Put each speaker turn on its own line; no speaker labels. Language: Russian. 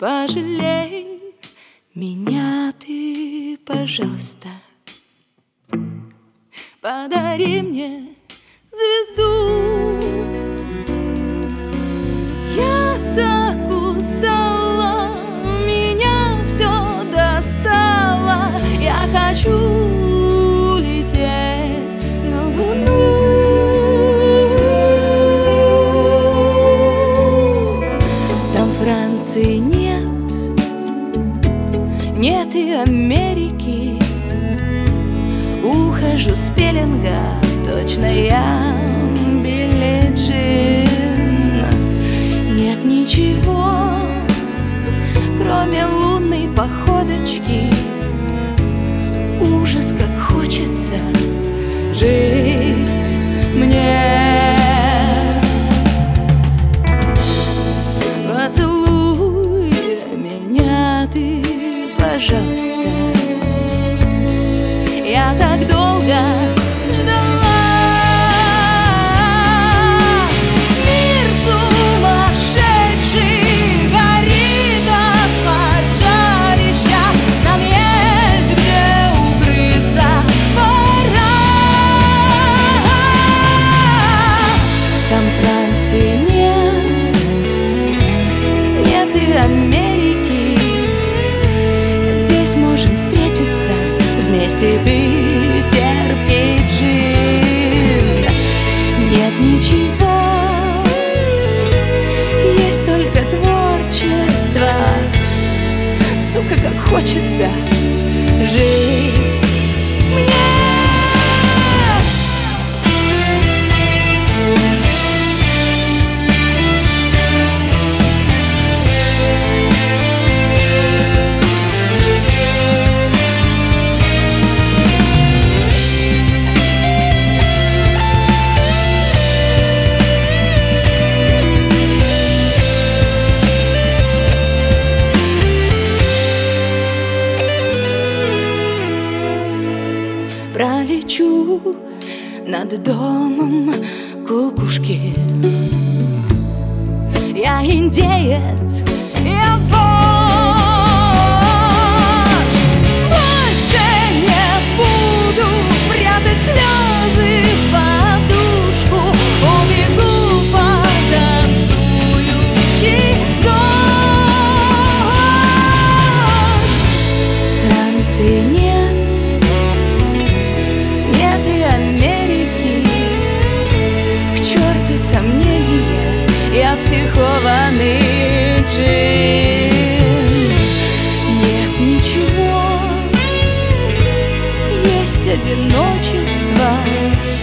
Пожалей меня ты, пожалуйста. Подари мне звезду. Я так устала, меня все достало. Я хочу лететь на Луну. Там Франции нет и Америки. Ухожу с пеленга, точно я Билли Джин. Нет ничего, кроме лунной походочки. Ужас, как хочется жить мне. Поцелуй меня ты, пожалуйста. Я так долго ждала. Мир сумасшедший горит от пожарища. Нам есть где укрыться, пора. Там Франции нет и Америки. Здесь можем встретиться, вместе пить терпкий джин. Нет ничего, есть только творчество. Сука, как хочется жить мне. Пролечу над домом кукушки. Я индеец, я вождь. Больше не буду прятать слезы в подушку. Убегу под танцующий дождь. Франции нет и Америки. К черту сомнения, я психованный джин. Нет ничего, есть одиночество.